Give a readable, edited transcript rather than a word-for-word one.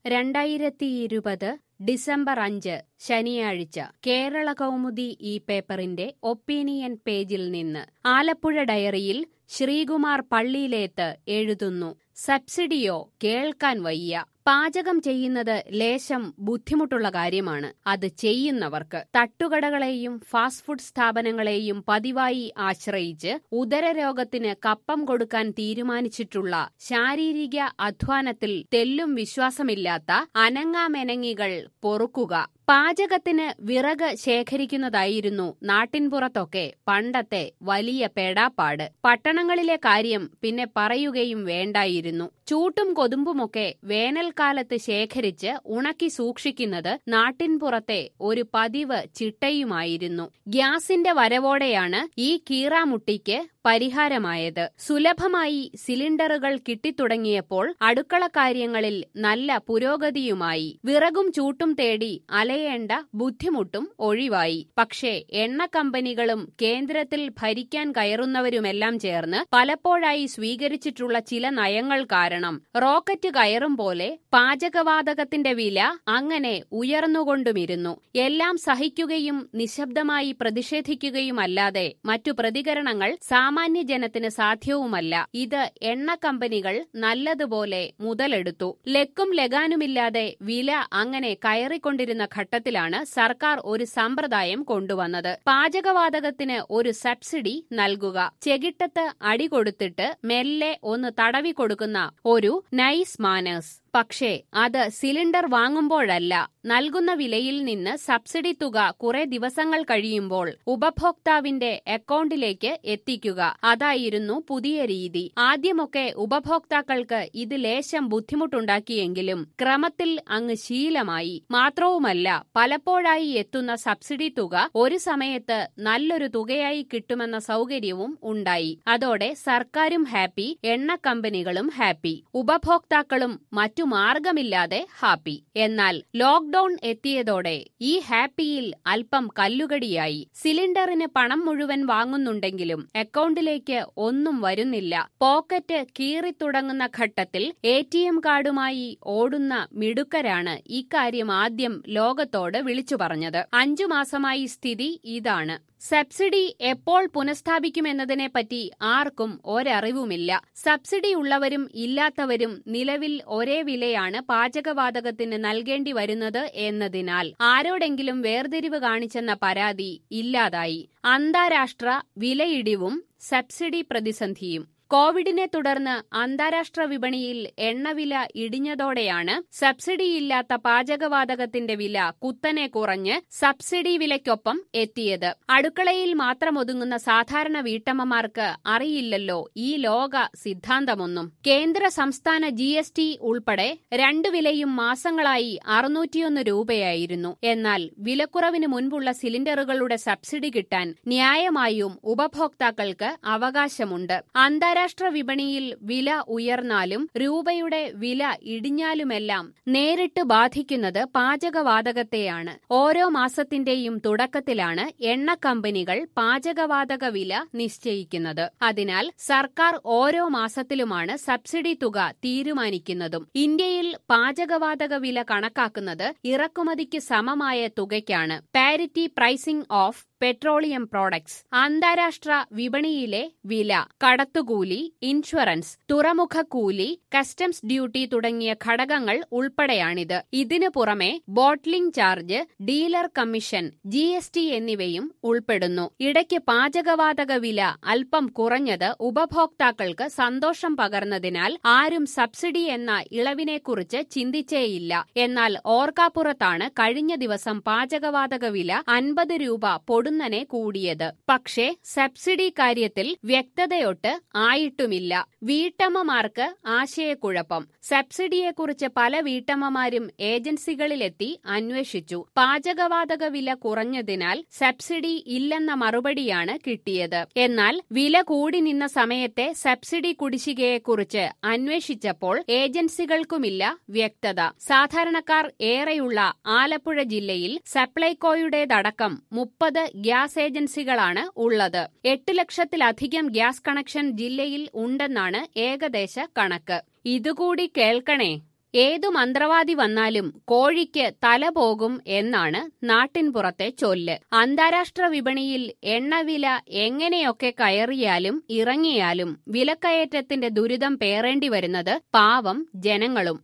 2020 December 5 ശനിയാഴ്ച കേരള കൗമുദി ഈ പേപ്പറിന്റെ ഒപ്പീനിയൻ പേജിൽ നിന്ന് ആലപ്പുഴ ഡയറിയിൽ ശ്രീകുമാർ പള്ളിയിലേത്ത് എഴുതുന്നു. സബ്സിഡിയോ കേൾക്കാൻ വയ്യ. പാചകം ചെയ്യുന്നത് ലേശം ബുദ്ധിമുട്ടുള്ള കാര്യമാണ്. അത് ചെയ്യുന്നവർക്ക്. തട്ടുകടകളെയും ഫാസ്റ്റ് ഫുഡ് സ്ഥാപനങ്ങളെയും പതിവായി ആശ്രയിച്ച് ഉദരരോഗത്തിന് കപ്പം കൊടുക്കാൻ തീരുമാനിച്ചിട്ടുള്ള ശാരീരിക അധ്വാനത്തിൽ തെല്ലും വിശ്വാസമില്ലാത്ത അനങ്ങാമെനങ്ങികൾ പൊറുക്കുക. പാചകത്തിന് വിറക് ശേഖരിക്കുന്നതായിരുന്നു നാട്ടിൻപുറത്തൊക്കെ പണ്ടത്തെ വലിയ പെടാപ്പാട്. പട്ടണങ്ങളിലെ കാര്യം പിന്നെ പറയുകയും വേണ്ടായിരുന്നു. ചൂട്ടും കൊതുമ്പുമൊക്കെ വേനൽക്കാലത്ത് ശേഖരിച്ച് ഉണക്കി സൂക്ഷിക്കുന്നത് നാട്ടിൻപുറത്തെ ഒരു പതിവ് ചിട്ടയുമായിരുന്നു. ഗ്യാസിന്റെ വരവോടെയാണ് ഈ കീറാമുട്ടിക്ക് പരിഹാരമായത്. സുലഭമായി സിലിണ്ടറുകൾ കിട്ടിത്തുടങ്ങിയപ്പോൾ അടുക്കള കാര്യങ്ങളിൽ നല്ല പുരോഗതിയുമായി. വിറകും ചൂട്ടും തേടി അലയേണ്ട ബുദ്ധിമുട്ടും ഒഴിവായി. പക്ഷേ എണ്ണ കമ്പനികളും കേന്ദ്രത്തിൽ ഭരിക്കാൻ കയറുന്നവരുമെല്ലാം ചേർന്ന് പലപ്പോഴായി സ്വീകരിച്ചിട്ടുള്ള ചില നയങ്ങൾ കാരണം റോക്കറ്റ് കയറും പോലെ പാചകവാതകത്തിന്റെ വില അങ്ങനെ ഉയർന്നുകൊണ്ടുമിരുന്നു. എല്ലാം സഹിക്കുകയും നിശബ്ദമായി പ്രതിഷേധിക്കുകയുമല്ലാതെ മറ്റു പ്രതികരണങ്ങൾ സാമാന്യജനത്തിന് സാധ്യവുമല്ല. ഇത് എണ്ണ കമ്പനികൾ നല്ലതുപോലെ മുതലെടുത്തു. ലക്കും ലഗാനുമില്ലാതെ വില അങ്ങനെ കയറിക്കൊണ്ടിരുന്ന ഘട്ടത്തിലാണ് സർക്കാർ ഒരു സമ്പ്രദായം കൊണ്ടുവന്നത്. പാചകവാതകത്തിന് ഒരു സബ്സിഡി നൽകുക. ചെകിട്ടത്ത് അടികൊടുത്തിട്ട് മെല്ലെ ഒന്ന് തടവി കൊടുക്കുന്ന ഒരു നൈസ് മാനേഴ്സ്. പക്ഷേ അത് സിലിണ്ടർ വാങ്ങുമ്പോഴല്ല, നൽകുന്ന വിലയിൽ നിന്ന് സബ്സിഡി തുക കുറെ ദിവസങ്ങൾ കഴിയുമ്പോൾ ഉപഭോക്താവിന്റെ അക്കൗണ്ടിലേക്ക് എത്തിക്കുക. അതായിരുന്നു പുതിയ രീതി. ആദ്യമൊക്കെ ഉപഭോക്താക്കൾക്ക് ഇത് ലേശം ബുദ്ധിമുട്ടുണ്ടാക്കിയെങ്കിലും ക്രമത്തിൽ അങ്ങ് ശീലമായി. മാത്രവുമല്ല, പലപ്പോഴായി എത്തുന്ന സബ്സിഡി തുക ഒരു സമയത്ത് നല്ലൊരു തുകയായി കിട്ടുമെന്ന സൗകര്യവും ഉണ്ടായി. അതോടെ സർക്കാരും ഹാപ്പി, എണ്ണ കമ്പനികളും ഹാപ്പി, ഉപഭോക്താക്കളും മറ്റു മാർഗമില്ലാതെ ഹാപ്പി. എന്നാൽ ലോക്ക്ഡൌൺ എത്തിയതോടെ ഈ ഹാപ്പിയിൽ അല്പം കല്ലുകടിയായി. സിലിണ്ടറിന് പണം മുഴുവൻ വാങ്ങുന്നുണ്ടെങ്കിലും അക്കൗണ്ടിലേക്ക് ഒന്നും വരുന്നില്ല. പോക്കറ്റ് കീറിത്തുടങ്ങുന്ന ഘട്ടത്തിൽ ATM കാർഡുമായി ഓടുന്ന മിടുക്കരാണ് ഇക്കാര്യം ആദ്യം ലോകത്തോട് വിളിച്ചു പറഞ്ഞത്. 5 മാസമായി സ്ഥിതി ഇതാണ്. സബ്സിഡി എപ്പോൾ പുനഃസ്ഥാപിക്കുമെന്നതിനെപ്പറ്റി ആർക്കും ഒരറിവുമില്ല. സബ്സിഡി ഉള്ളവരും ഇല്ലാത്തവരും നിലവിൽ ഒരേ വിലയാണ് പാചകവാതകത്തിന് നൽകേണ്ടി വരുന്നത് എന്നതിനാൽ ആരോടെങ്കിലും വേർതിരിവ് കാണിച്ചെന്ന പരാതി ഇല്ലാതായി. അന്താരാഷ്ട്ര വിലയിടിവും സബ്സിഡി പ്രതിസന്ധിയും. കോവിഡിനെ തുടർന്ന് അന്താരാഷ്ട്ര വിപണിയിൽ എണ്ണവില ഇടിഞ്ഞതോടെയാണ് സബ്സിഡിയില്ലാത്ത പാചകവാതകത്തിന്റെ വില കുത്തനെ കുറഞ്ഞ് സബ്സിഡി വിലയ്ക്കൊപ്പം എത്തിയത്. അടുക്കളയിൽ മാത്രം ഒതുങ്ങുന്ന സാധാരണ വീട്ടമ്മമാർക്ക് അറിയില്ലല്ലോ ഈ ലോക സിദ്ധാന്തമൊന്നും. കേന്ദ്ര സംസ്ഥാന GST ഉൾപ്പെടെ രണ്ടു വിലയും മാസങ്ങളായി 601 രൂപയായിരുന്നു. എന്നാൽ വിലക്കുറവിന് മുൻപുള്ള സിലിണ്ടറുകളുടെ സബ്സിഡി കിട്ടാൻ ന്യായമായും ഉപഭോക്താക്കൾക്ക് അവകാശമുണ്ട്. അന്താരാഷ്ട്ര വിപണിയിൽ വില ഉയർന്നാലും രൂപയുടെ വില ഇടിഞ്ഞാലുമെല്ലാം നേരിട്ട് ബാധിക്കുന്നത് പാചകവാതകത്തെയാണ്. ഓരോ മാസത്തിന്റെയും തുടക്കത്തിലാണ് എണ്ണ കമ്പനികൾ പാചകവാതക വില നിശ്ചയിക്കുന്നത്. അതിനാൽ സർക്കാർ ഓരോ മാസത്തിലുമാണ് സബ്സിഡി തുക തീരുമാനിക്കുന്നതും. ഇന്ത്യയിൽ പാചകവാതക വില കണക്കാക്കുന്നത് ഇറക്കുമതിക്ക് സമമായ തുകയ്ക്കാണ്. Parity pricing of petroleum products. അന്താരാഷ്ട്ര വിപണിയിലെ വില, കടത്തുകൂലി, ഇൻഷുറൻസ്, തുറമുഖ കൂലി, കസ്റ്റംസ് ഡ്യൂട്ടി തുടങ്ങിയ ഘടകങ്ങൾ ഉൾപ്പെടെയാണിത്. ഇതിനു പുറമെ bottling charge, dealer commission, GST എന്നിവയും ഉൾപ്പെടുന്നു. ഇടയ്ക്ക് പാചകവാതക വില അല്പം കുറഞ്ഞത് ഉപഭോക്താക്കൾക്ക് സന്തോഷം പകർന്നതിനാൽ ആരും സബ്സിഡി എന്ന ഇളവിനെക്കുറിച്ച് ചിന്തിച്ചേയില്ല. എന്നാൽ ഓർക്കാപ്പുറത്താണ് കഴിഞ്ഞ ദിവസം പാചകവാതക വില 50 രൂപ പൊടുന്നനെ കൂടിയത്. പക്ഷേ സബ്സിഡി കാര്യത്തിൽ വ്യക്തതയൊട്ട് ആയിട്ടുമില്ല. വീട്ടമ്മമാർക്ക് ആശയക്കുഴപ്പം. സബ്സിഡിയെക്കുറിച്ച് പല വീട്ടമ്മമാരും ഏജൻസികളിലെത്തി അന്വേഷിച്ചു. പാചകവാതക വില കുറഞ്ഞതിനാൽ സബ്സിഡി ഇല്ലെന്ന മറുപടിയാണ് കിട്ടിയത്. എന്നാൽ വില കൂടി നിന്ന സമയത്തെ സബ്സിഡി കുടിശ്ശികയെക്കുറിച്ച് അന്വേഷിച്ചപ്പോൾ ഏജൻസികൾക്കുമില്ല വ്യക്തത. സാധാരണക്കാർ ഏറെയുള്ള ആലപ്പുഴ ജില്ലയിൽ സപ്ലൈകോയുടേതടക്കം 30 ഗ്യാസ് ഏജൻസികളാണ് ഉള്ളത്. 8 ലക്ഷത്തിലധികം ഗ്യാസ് കണക്ഷൻ ജില്ലയിൽ ഉണ്ടെന്നാണ് ഏകദേശ കണക്ക്. ഇതുകൂടി കേൾക്കണേ. ഏതു മന്ത്രവാദി വന്നാലും കോഴിക്ക് തല പോകും എന്നാണ് നാട്ടിൻപുറത്തെ ചൊല്ല്. അന്താരാഷ്ട്ര വിപണിയിൽ എണ്ണവില എങ്ങനെയൊക്കെ കയറിയാലും ഇറങ്ങിയാലും വിലക്കയറ്റത്തിന്റെ ദുരിതം പേറേണ്ടി വരുന്നത് പാവം ജനങ്ങളും.